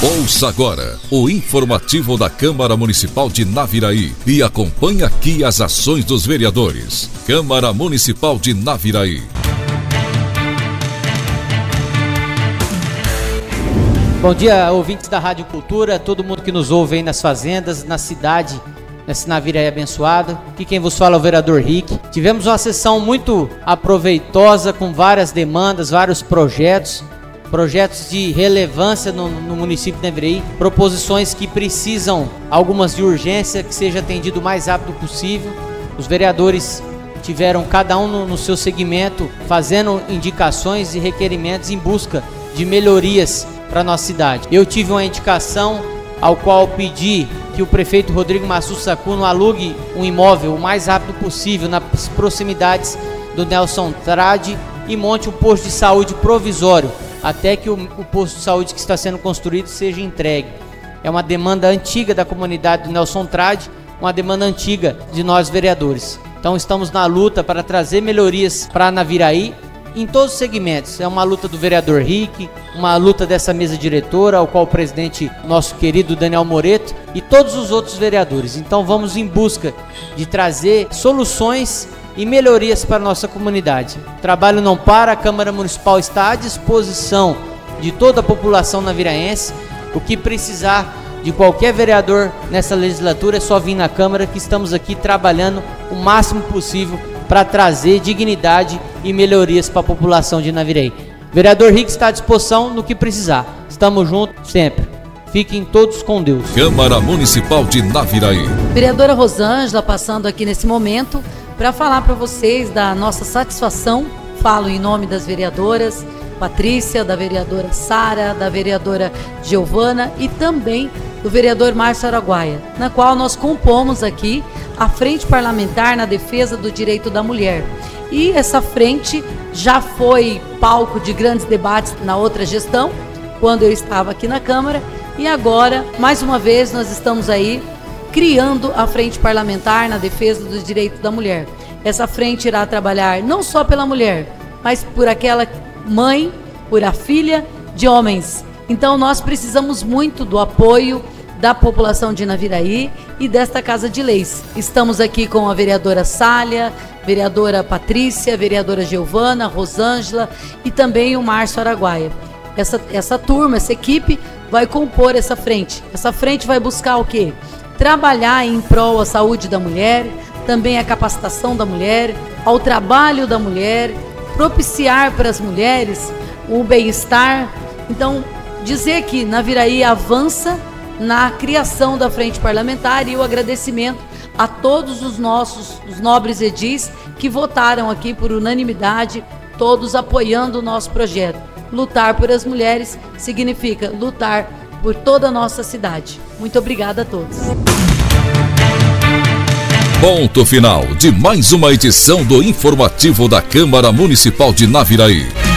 Ouça agora o informativo da Câmara Municipal de Naviraí e acompanhe aqui as ações dos vereadores. Câmara Municipal de Naviraí. Bom dia, ouvintes da Rádio Cultura, todo mundo que nos ouve aí nas fazendas, na cidade, nessa Naviraí abençoada. Aqui quem vos fala é o vereador Rick. Tivemos uma sessão muito aproveitosa, com várias demandas, vários projetos de relevância no município de Naviraí, proposições que precisam, algumas de urgência, que seja atendido o mais rápido possível. Os vereadores tiveram cada um no seu segmento, fazendo indicações e requerimentos em busca de melhorias para a nossa cidade. Eu tive uma indicação ao qual pedi que o prefeito Rodrigo Massu Sacuno alugue um imóvel o mais rápido possível nas proximidades do Nelson Trade e monte um posto de saúde provisório até que o posto de saúde que está sendo construído seja entregue. É uma demanda antiga da comunidade do Nelson Trade, uma demanda antiga de nós vereadores. Então estamos na luta para trazer melhorias para Naviraí em todos os segmentos. É uma luta do vereador Rick, uma luta dessa mesa diretora, ao qual o presidente, nosso querido Daniel Moreto, e todos os outros vereadores. Então vamos em busca de trazer soluções e melhorias para a nossa comunidade. O trabalho não para, a Câmara Municipal está à disposição de toda a população naviraense. O que precisar de qualquer vereador nessa legislatura é só vir na Câmara, que estamos aqui trabalhando o máximo possível para trazer dignidade e melhorias para a população de Naviraí. Vereador Rick está à disposição no que precisar. Estamos juntos sempre. Fiquem todos com Deus. Câmara Municipal de Naviraí. Vereadora Rosângela passando aqui nesse momento para falar para vocês da nossa satisfação. Falo em nome das vereadoras Patrícia, da vereadora Sara, da vereadora Giovana e também do vereador Márcio Araguaia, na qual nós compomos aqui a Frente Parlamentar na Defesa do Direito da Mulher. E essa frente já foi palco de grandes debates na outra gestão, quando eu estava aqui na Câmara, e agora, mais uma vez, nós estamos aí criando a Frente Parlamentar na Defesa do Direito da Mulher. Essa frente irá trabalhar não só pela mulher, mas por aquela mãe, por a filha de homens. Então nós precisamos muito do apoio da população de Naviraí e desta Casa de Leis. Estamos aqui com a vereadora Sália, vereadora Patrícia, vereadora Giovana, Rosângela e também o Márcio Araguaia. Essa turma, essa equipe vai compor essa frente. Essa frente vai buscar o quê? Trabalhar em prol à saúde da mulher, também a capacitação da mulher, ao trabalho da mulher, propiciar para as mulheres o bem-estar. Então, dizer que Naviraí avança na criação da Frente Parlamentar e o agradecimento a todos os nobres edis que votaram aqui por unanimidade, todos apoiando o nosso projeto. Lutar por as mulheres significa lutar por toda a nossa cidade. Muito obrigada a todos. Ponto final de mais uma edição do informativo da Câmara Municipal de Naviraí.